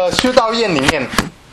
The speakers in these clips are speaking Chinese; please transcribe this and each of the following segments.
个修道院里面，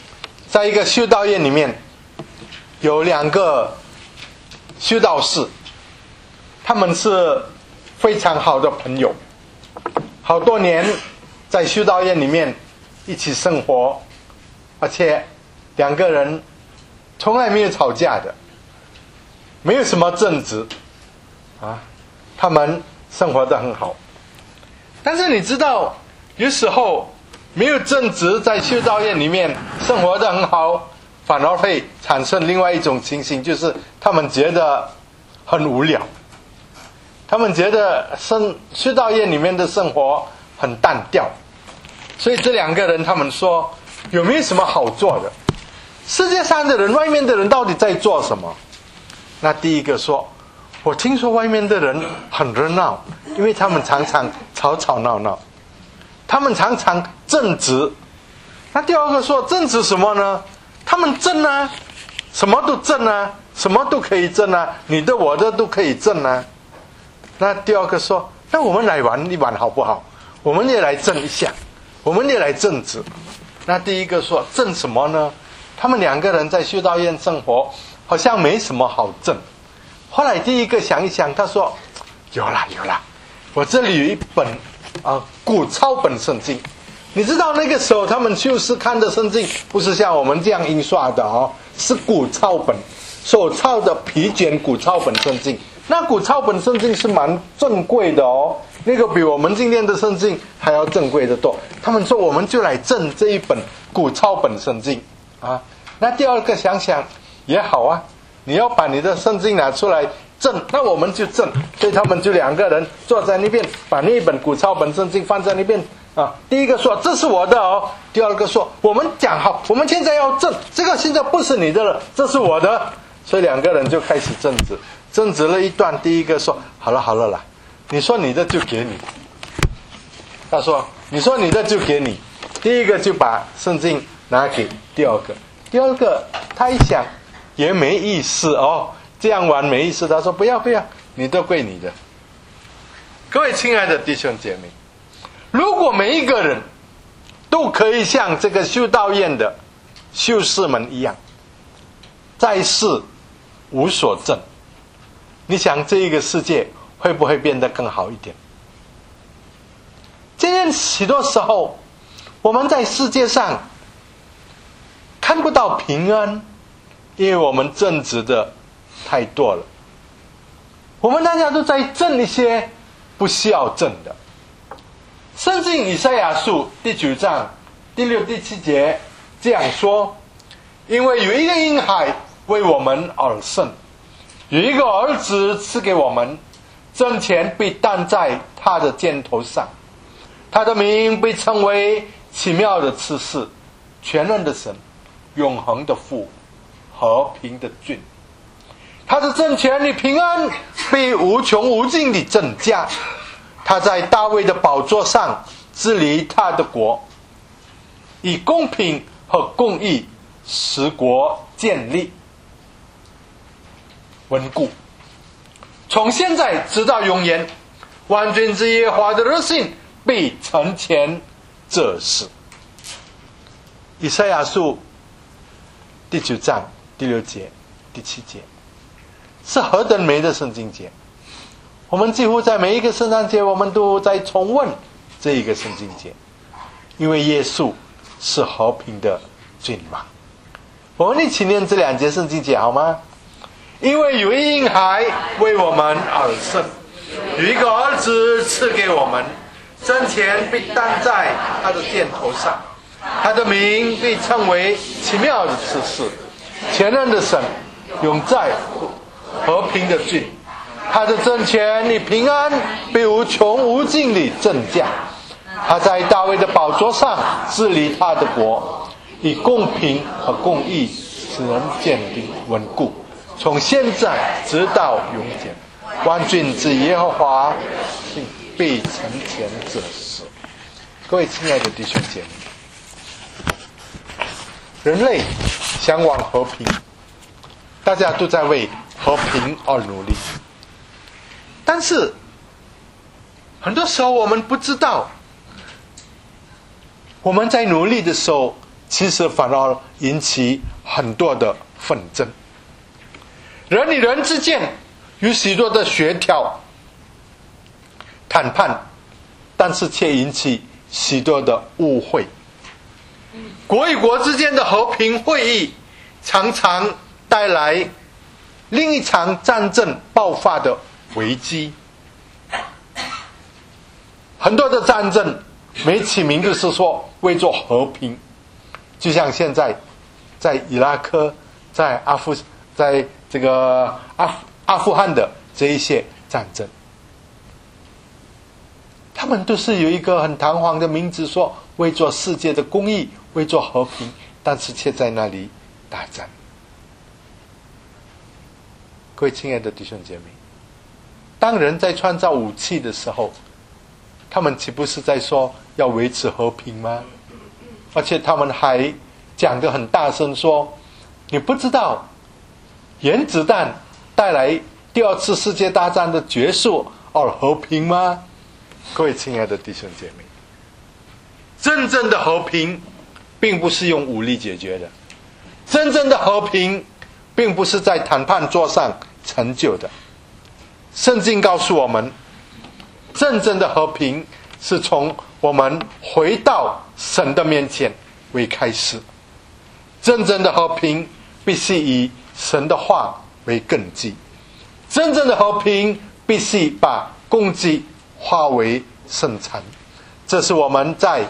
有2个修道士，他们是非常好的朋友，好多年在修道院里面一起生活，而且2个人从来没有吵架的，没有什么争执啊，他们生活得很好。但是你知道，有时候没有争执，在修道院里面生活得很好，反而会产生另外一种情形，就是他们觉得很无聊，他们觉得修道院里面的生活很单调。所以这2个人他们说，有没有什么好做的？世界上的人，外面的人到底在做什么？那第一个说，我听说外面的人很热闹，因为他们常常吵吵闹闹，他们常常争执。那第2个说，争执什么呢？他们争啊，什么都争啊，什么都可以争啊，你的我的都可以争啊。那第2个说，那我们来玩一玩好不好？我们也来争一下，我们也来争执。那第1个说，争什么呢？他们2个人在修道院生活，好像没什么好争。后来第1个想一想，他说，有啦，我这里有一本古抄本圣经。你知道那个时候他们就是看的圣经，不是像我们这样印刷的哦，是古抄本，手抄的皮卷古抄本圣经。那古抄本圣经是蛮珍贵的哦，那个比我们今天的圣经还要珍贵的多。他们说，我们就来挣这一本古抄本圣经啊。那第2个想想也好啊，你要把你的圣经拿出来挣，那我们就挣。所以他们就2个人坐在那边，把那一本古抄本圣经放在那边啊。第1个说，这是我的哦。第2个说，我们讲好，我们现在要挣，这个现在不是你的了，这是我的。所以2个人就开始争执了一段。第1个说，好了啦，你说你的就给你。他说，你说你的就给你。第1个就把圣经拿给第2个。第2个他一想也没意思哦，这样玩没意思。他说，不要，你都归你的。各位亲爱的弟兄姐妹，如果每一个人都可以像这个修道院的修士们一样，在世无所争，你想这一个世界会不会变得更好一点？今天许多时候我们在世界上看不到平安，因为我们争执的太多了。我们大家都在争一些不需要争的。圣经以赛亚书第9章第6、第7节这样说，因为有一个婴孩为我们而生，有一个儿子赐给我们，政权必担在他的肩头上，他的名被称为奇妙的执事，全能的神，永恒的父，和平的君。他的政权与平安被无穷无尽地增加，他在大卫的宝座上治理他的国，以公平和公义使国建立稳固，从现在直到永远，万军之耶和华的热心必成全这事。以赛亚书第9章第6节、第7节，是何等美的圣经节！我们几乎在每一个圣诞节，我们都在重温这一个圣经节，因为耶稣是和平的君王。我们一起念这2节圣经节好吗？因为有一婴孩为我们而生，有一个儿子赐给我们，政权必担在他的肩头上，他的名被称为奇妙的执事，全能的神，永在和平的君。他的政权与平安被无穷无尽地增加，他在大卫的宝座上治理他的国，以公平和公义使人坚定稳固，从现在直到永远，万军之耶和华必成全这事。各位亲爱的弟兄姐妹，人类向往和平，大家都在为和平而努力，但是很多时候我们不知道我们在努力的时候，其实反而引起很多的纷争。人与人之间有许多的协调谈判，但是却引起许多的误会。国与国之间的和平会议常常带来另一场战争爆发的危机。很多的战争没起名就是说为做和平，就像现在在伊拉克、在这个阿富汗的这一些战争，他们都是有一个很堂皇的名字，说为做世界的公义，为做和平，但是却在那里打仗。各位亲爱的弟兄姐妹，当人在创造武器的时候，他们岂不是在说要维持和平吗？而且他们还讲得很大声说，你不知道原子弹带来第二次世界大战的结束而和平吗？各位亲爱的弟兄姐妹，真正的和平并不是用武力解决的，真正的和平并不是在谈判桌上成就的。圣经告诉我们，真正的和平是从我们回到神的面前为开始。真正的和平必须以神的话为根基，真正的和平必须把攻击化为圣餐。这是我们在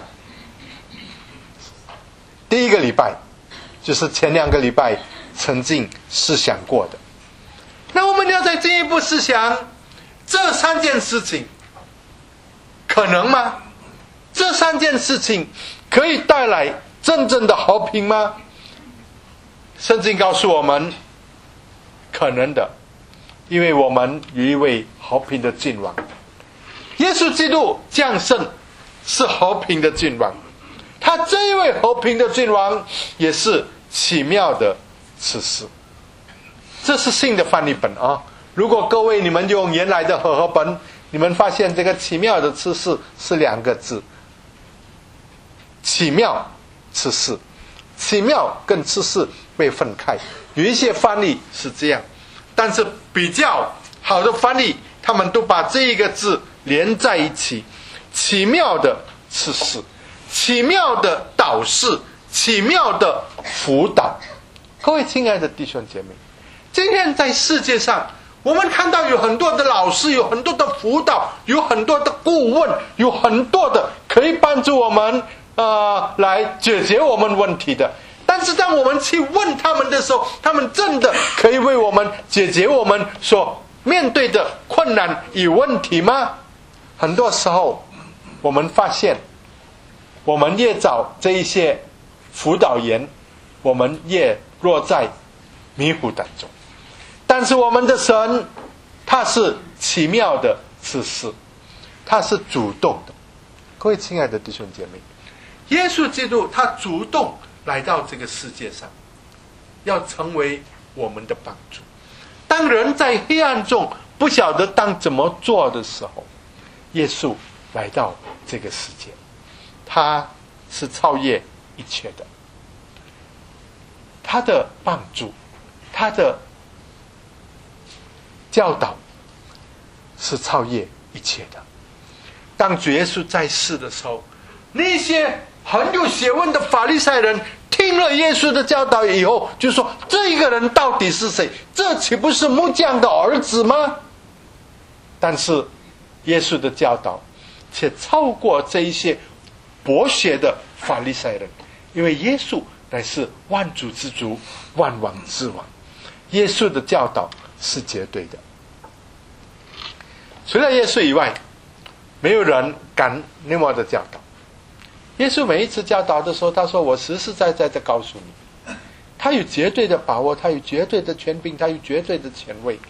第一个礼拜，就是前2个礼拜曾经思想过的。那我们要再进一步思想，这3件事情可能吗？这3件事情可以带来真正的和平吗？圣经告诉我们，可能的，因为我们有一位和平的君王，耶稣基督降生是和平的君王，他这一位和平的君王也是奇妙的启示。这是新的翻译本啊！如果各位你们用原来的和合本，你们发现这个奇妙的启示是2个字，奇妙启示。奇妙跟启示被分开，有一些翻译是这样，但是比较好的翻译，他们都把这一个字连在一起，奇妙的启示，奇妙的导示，奇妙的辅导。各位亲爱的弟兄姐妹，今天在世界上，我们看到有很多的老师，有很多的辅导，有很多的顾问，有很多的可以帮助我们来解决我们问题的。但是当我们去问他们的时候，他们真的可以为我们解决我们所面对的困难与问题吗？很多时候我们发现，我们越找这一些辅导员，我们越落在迷糊当中。但是我们的神，他是奇妙的启示，他是主动的。各位亲爱的弟兄姐妹，耶稣基督他主动来到这个世界上，要成为我们的帮助。当人在黑暗中不晓得当怎么做的时候，耶稣来到这个世界，他是超越一切的。他的帮助，他的教导是超越一切的。当主耶稣在世的时候，那些很有学问的法利赛人听了耶稣的教导以后，就说这一个人到底是谁？这岂不是木匠的儿子吗？但是耶稣的教导却超过这一些博学的法利赛人，因为耶稣乃是万主之主，万王之王。耶稣的教导是绝对的，除了耶稣以外，没有人敢那么的教导。耶稣每一次教导的时候，他说我实实在在的告诉你，他有绝对的把握，他有绝对的权柄，他有绝对的权威。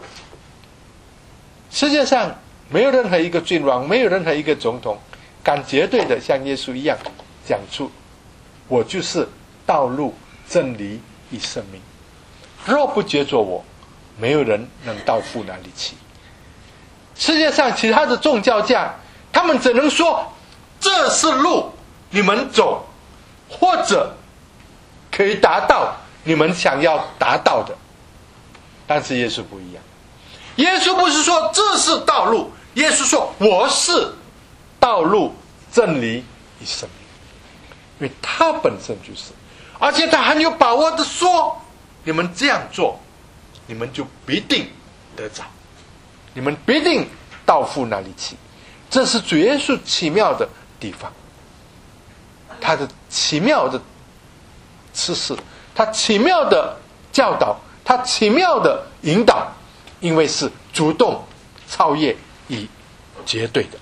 世界上没有任何一个君王，没有任何一个总统敢绝对的像耶稣一样讲出我就是道路真理与生命，若不借着我，没有人能到父那里去。世界上其他的宗教家，他们只能说这是路， 你们走，或者可以达到你们想要达到的。但是耶稣不一样，耶稣不是说这是道路，耶稣说我是道路、真理与生命，因为他本身就是，而且他很有把握的说，你们这样做，你们就必定得着，你们必定到父那里去。这是主耶稣奇妙的地方，他的奇妙的启示，他奇妙的教导，他奇妙的引导，因为是主动、超越与绝对的。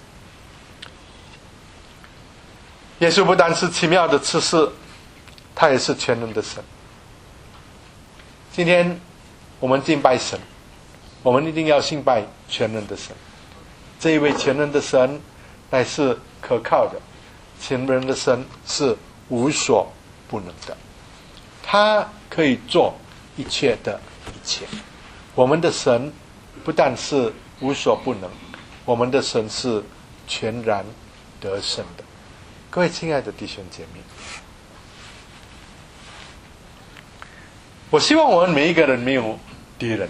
耶稣不单是奇妙的启示，他也是全能的神。今天我们敬拜神，我们一定要敬拜全能的神。这一位全能的神乃是可靠的，全能的神是无所不能的，他可以做一切的一切。我们的神不但是无所不能，我们的神是全然得胜的。各位亲爱的弟兄姐妹，我希望我们每一个人没有敌人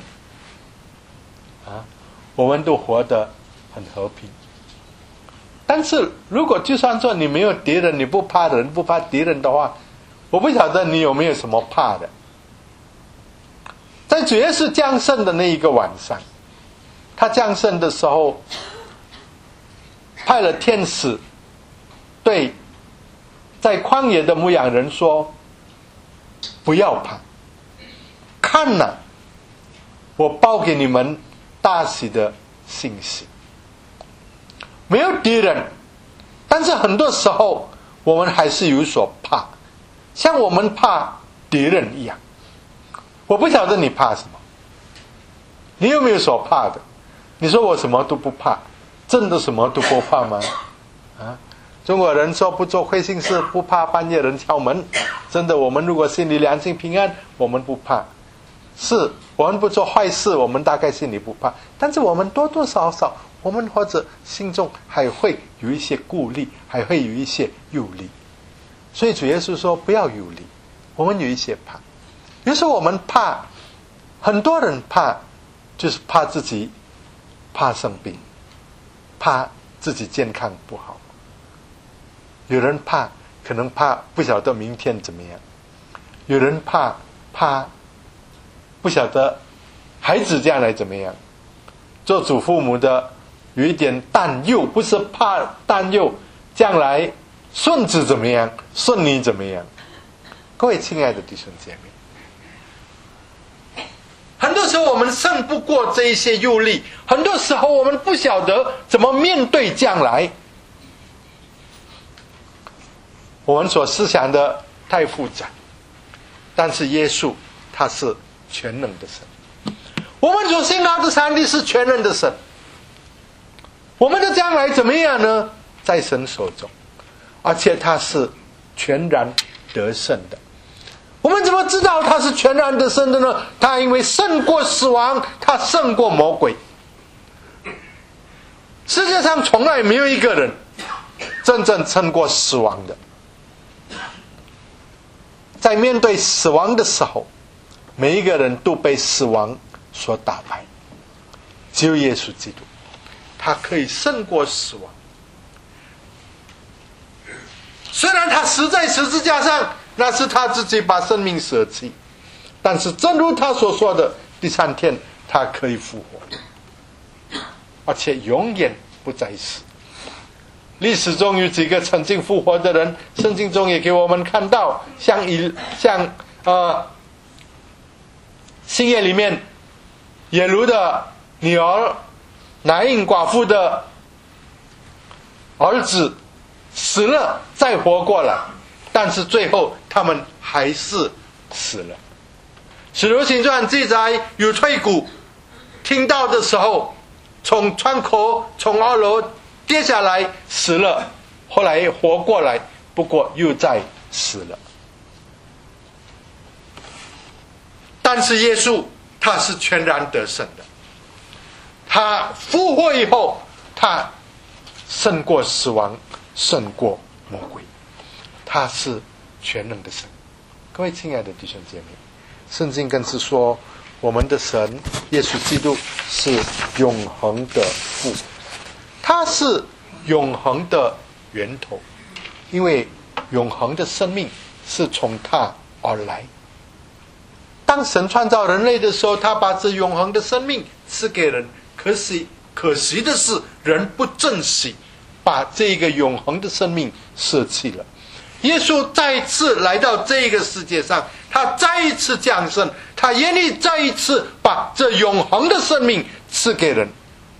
我们都活得很和平。但是如果就算说你没有敌人，你不怕人，不怕敌人的话，我不晓得你有没有什么怕的。在主耶稣降生的那一个晚上，他降生的时候派了天使对在旷野的牧羊人说，不要怕，看哪，我报给你们大喜的信息。没有敌人，但是很多时候我们还是有所怕，像我们怕敌人一样。我不晓得你怕什么，你有没有所怕的？你说我什么都不怕，真的什么都不怕吗？中国人说不做亏心事，不怕半夜人敲门。真的，我们如果心里良心平安，我们不怕。是我们不做坏事，我们大概心里不怕，但是我们多多少少，我们或者心中还会有一些顾虑，还会有一些忧虑。所以主耶稣说不要忧虑，我们有一些怕。有时候我们怕，很多人怕，就是怕自己怕生病，怕自己健康不好。有人怕，可能怕不晓得明天怎么样。有人怕不晓得孩子将来怎么样。做祖父母的有一点担忧，不是怕担忧将来孙子怎么样，孙女怎么样。各位亲爱的弟兄姐妹，很多时候我们胜不过这一些忧虑，很多时候我们不晓得怎么面对将来，我们所思想的太复杂。但是耶稣他是全能的神，我们所信靠的上帝是全能的神，我们的将来怎么样呢？在神手中，而且他是全然得胜的。我们怎么知道他是全然得胜的呢？他因为胜过死亡，他胜过魔鬼。世界上从来没有一个人真正胜过死亡的。在面对死亡的时候，每一个人都被死亡所打败，只有耶稣基督，他可以胜过死亡。虽然他死在十字架上，那是他自己把生命舍弃，但是正如他所说的，第三天他可以复活，而且永远不再死。历史中有几个曾经复活的人，圣经中也给我们看到，像新约里面耶路的女儿拿因寡妇的儿子死了再活过来，但是最后他们还是死了。使徒行传记载，有退骨听到的时候从窗口从2楼跌下来死了，后来活过来，不过又再死了。但是耶稣他是全然得胜的，他复活以后，他胜过死亡，胜过魔鬼。 他是全能的神。各位亲爱的弟兄姐妹，圣经更是说我们的神耶稣基督是永恒的父，他是永恒的源头，因为永恒的生命是从他而来。当神创造人类的时候，他把这永恒的生命赐给人，可惜的是人不珍惜，把这个永恒的生命舍弃了。耶稣再一次来到这个世界上，他再一次降生，他愿意再一次把这永恒的生命赐给人。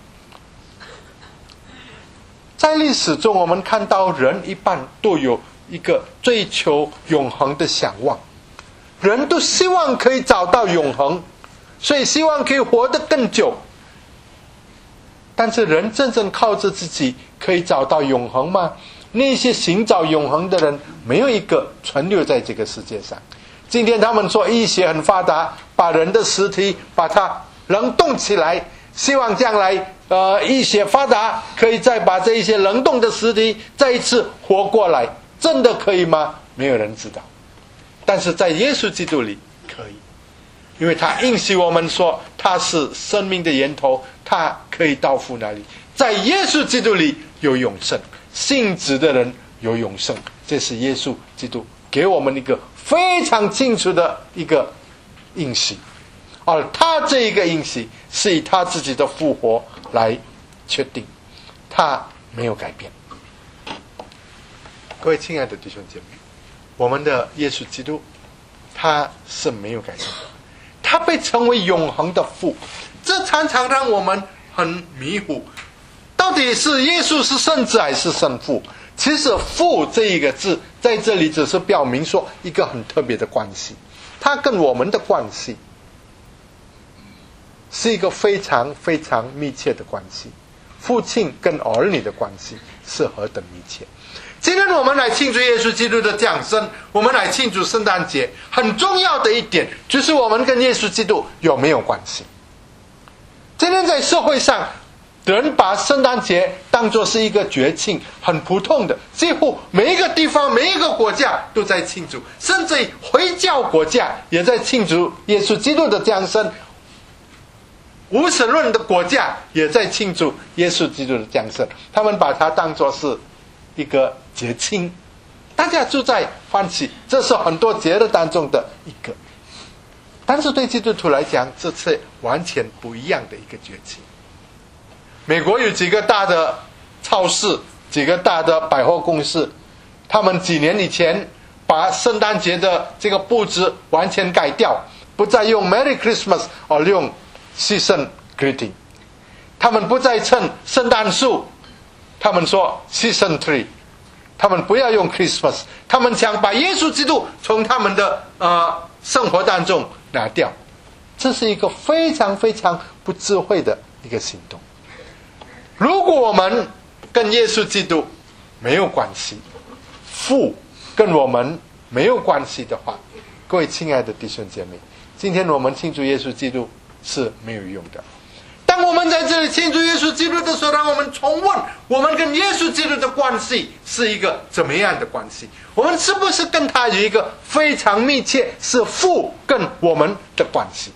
在历史中，我们看到人一般都有一个追求永恒的想望，人都希望可以找到永恒，所以希望可以活得更久。但是人真正靠着自己可以找到永恒吗？那些寻找永恒的人没有一个存留在这个世界上。今天他们说医学很发达，把人的尸体把它冷冻起来，希望将来医学发达可以再把这一些冷冻的尸体再一次活过来，真的可以吗？没有人知道。但是在耶稣基督里可以，因为他应许我们说他是生命的源头，他可以到父那里。在耶稣基督里有永生，信子的人有永生，这是耶稣基督给我们一个非常清楚的一个应许，而他这一个应许是以他自己的复活来确定，他没有改变。各位亲爱的弟兄姐妹，我们的耶稣基督他是没有改变的，他被称为永恒的父，这常常让我们很迷糊，到底是耶稣是圣子还是圣父？其实父这一个字在这里只是表明说一个很特别的关系，他跟我们的关系是一个非常非常密切的关系，父亲跟儿女的关系是何等密切。今天我们来庆祝耶稣基督的降生，我们来庆祝圣诞节，很重要的一点就是我们跟耶稣基督有没有关系。今天在社会上，人把圣诞节当作是一个节庆，很普通的，几乎每一个地方每一个国家都在庆祝，甚至回教国家也在庆祝耶稣基督的降生，无神论的国家也在庆祝耶稣基督的降生，他们把它当作是一个节庆，大家就在欢喜，这是很多节日当中的一个。但是对基督徒来讲，这是完全不一样的一个节庆。美国有几个大的超市，几个大的百货公司，他们几年以前把圣诞节的这个布置完全改掉，不再用 Merry Christmas 而用 Season Greeting， 他们不再称圣诞树，他们说 Season Tree， 他们不要用 Christmas， 他们想把耶稣基督从他们的生活当中拿掉，这是一个非常非常不智慧的一个行动。如果我们跟耶稣基督没有关系，父跟我们没有关系的话，各位亲爱的弟兄姐妹，今天我们庆祝耶稣基督是没有用的。当我们在这里庆祝耶稣基督的时候，让我们重问我们跟耶稣基督的关系是一个怎么样的关系，我们是不是跟他有一个非常密切，是父跟我们的关系。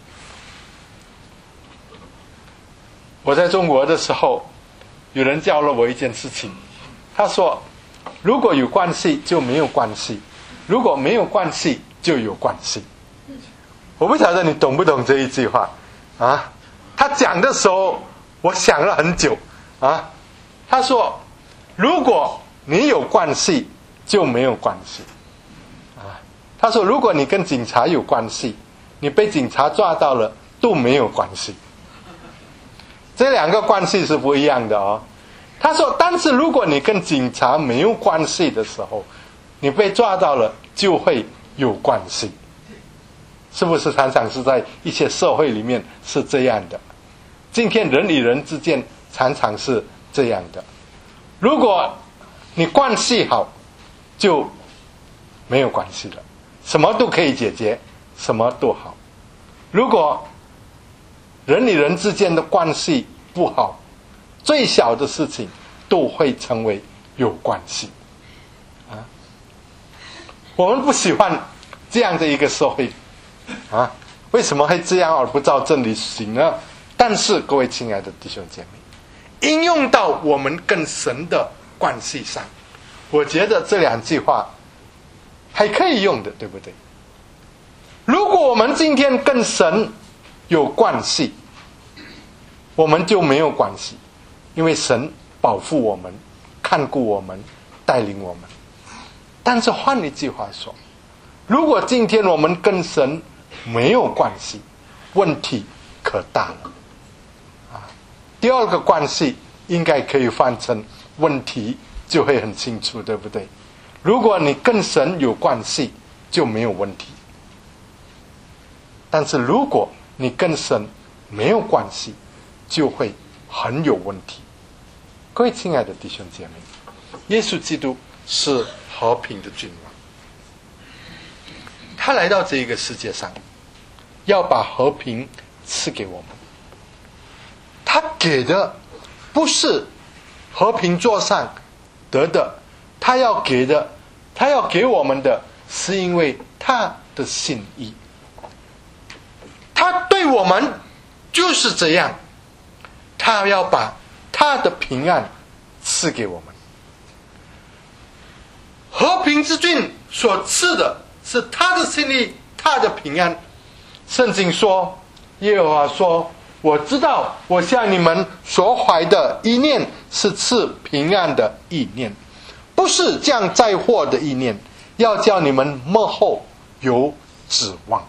我在中国的时候，有人教了我一件事情，他说如果有关系就没有关系，如果没有关系就有关系。我不晓得你懂不懂这一句话啊？他讲的时候我想了很久啊。他说如果你有关系就没有关系啊。他说如果你跟警察有关系，你被警察抓到了都没有关系，这两个关系是不一样的哦。他说但是如果你跟警察没有关系的时候，你被抓到了就会有关系。是不是常常是在一些社会里面是这样的？今天人与人之间常常是这样的。如果你关系好就没有关系了，什么都可以解决，什么都好。如果人与人之间的关系不好，最小的事情都会成为有关系啊。 我们不喜欢这样的一个社会啊，为什么会这样而不照真理行呢？但是各位亲爱的弟兄姐妹，应用到我们跟神的关系上，我觉得这两句话还可以用的，对不对？如果我们今天跟神有关系，我们就没有关系，因为神保护我们，看顾我们，带领我们。但是换一句话说，如果今天我们跟神没有关系，问题可大了啊。第二个关系应该可以换成问题就会很清楚，对不对？如果你跟神有关系，就没有问题。但是如果你跟神没有关系，就会很有问题。各位亲爱的弟兄姐妹，耶稣基督是和平的君王，他来到这个世界上，要把和平赐给我们。他给的不是和平桌上得的，他要给我们的是因为他的心意。他对我们就是这样，他要把他的平安赐给我们。和平之君所赐的是他的心意，他的平安。圣经说，耶和华说，我知道我向你们所怀的意念是赐平安的意念，不是降灾祸的意念，要叫你们末后有指望。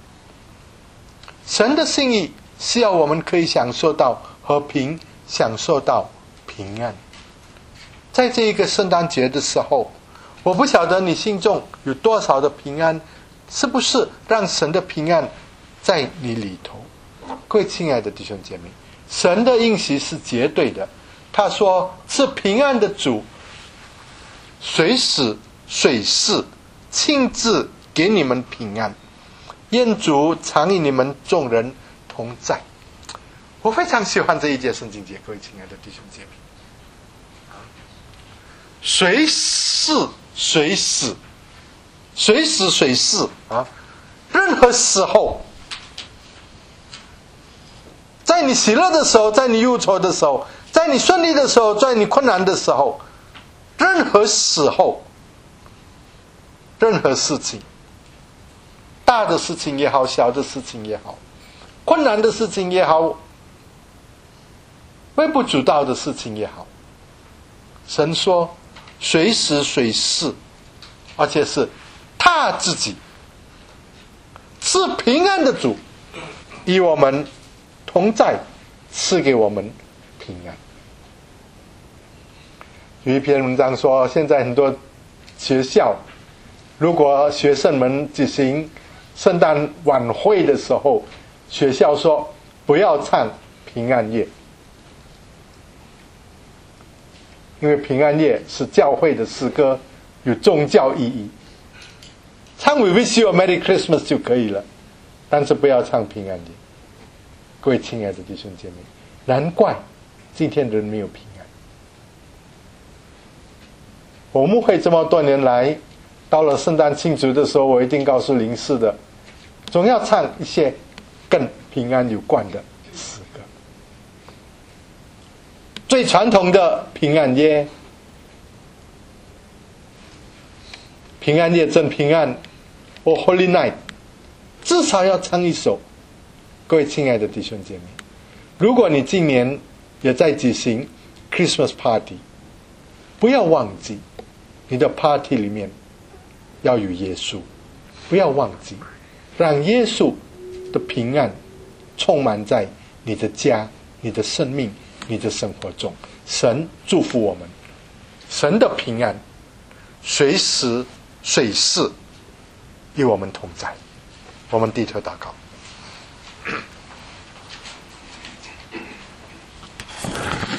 神的心意是要我们可以享受到和平，享受到平安。在这一个圣诞节的时候，我不晓得你心中有多少的平安，是不是让神的平安在你里头？各位亲爱的弟兄姐妹，神的应许是绝对的。他说是平安的主，随时随时亲自给你们平安，愿主常与你们众人同在。我非常喜欢这一节圣经节，各位亲爱的弟兄姐妹，随时随时随时随时啊，任何时候，在你喜乐的时候，在你忧愁的时候，在你顺利的时候，在你困难的时候，任何时候，任何事情，大的事情也好，小的事情也好，困难的事情也好，微不足道的事情也好，神说随时随时，而且是他自己是平安的主，与我们同在，赐给我们平安。有一篇文章说，现在很多学校，如果学生们举行圣诞晚会的时候，学校说不要唱平安夜，因为平安夜是教会的诗歌，有宗教意义，唱 We Wish You a Merry Christmas 就可以了，但是不要唱平安夜。各位亲爱的弟兄姐妹，难怪今天人没有平安。我们会这么多年来，到了圣诞庆祝的时候，我一定告诉灵士的，总要唱一些跟平安有关的诗歌。最传统的平安夜，平安夜真平安 or Holy Night， 至少要唱一首。各位亲爱的弟兄姐妹，如果你今年也在举行 Christmas Party， 不要忘记你的 Party 里面要有耶稣，不要忘记让耶稣的平安充满在你的家、你的生命、你的生活中。神祝福我们，神的平安随时随地与我们同在。我们低头祷告。